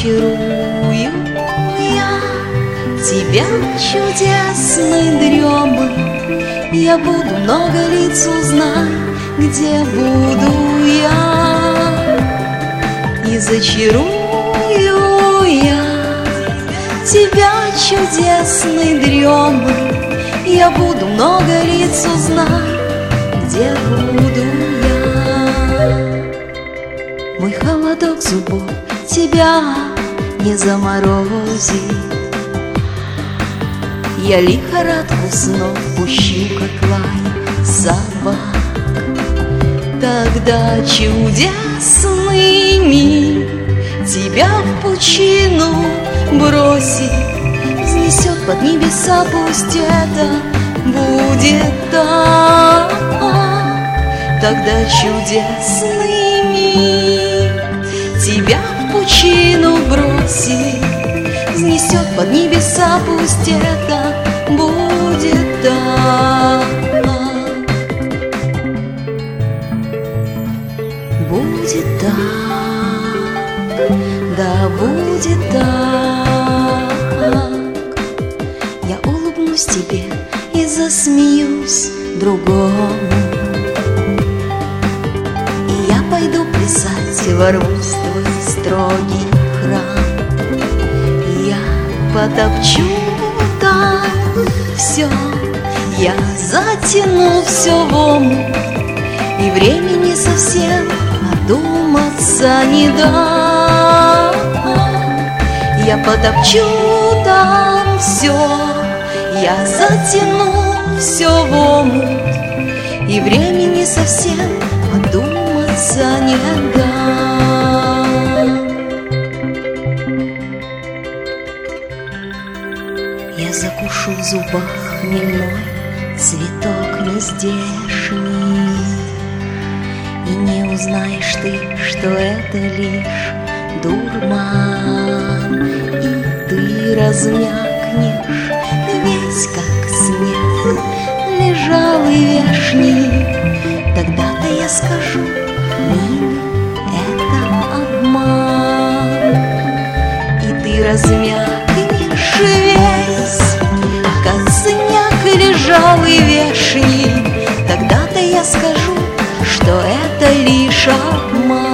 зачарую я тебя чудесной дремы. Я буду много лиц узнать, где буду я, и зачарую я тебя чудесной дремы. Я буду много лиц узнать, где буду я. Мой холодок зубов тебя не заморозит. Я лихорадку снов пущу, как лай собак. Тогда чудесный миг тебя в пучину бросит, взнесет под небеса, пусть это будет так. Тогда чудесный миг тебя в пучину бросит, взнесет под небеса, пусть это будет так. Будет так, да будет так. Я улыбнусь тебе и засмеюсь другому, и я пойду плясать, ворвусь в твой строгий храм. Я потопчу там все, я затяну все в омут, и времени совсем одуматься не дам. Я потопчу там все, я затяну все в омут, и времени совсем одуматься не дам. Я закушу в зубах хмельной цветок нездешний, и не узнаешь ты, что это лишь дурман. И ты размякнешь весь как снег, лежалый вешний. Тогда-то я скажу: милый, это обман. И ты размякнешь весь как снег, лежалый вешний. Тогда-то я скажу, что это лишь обман.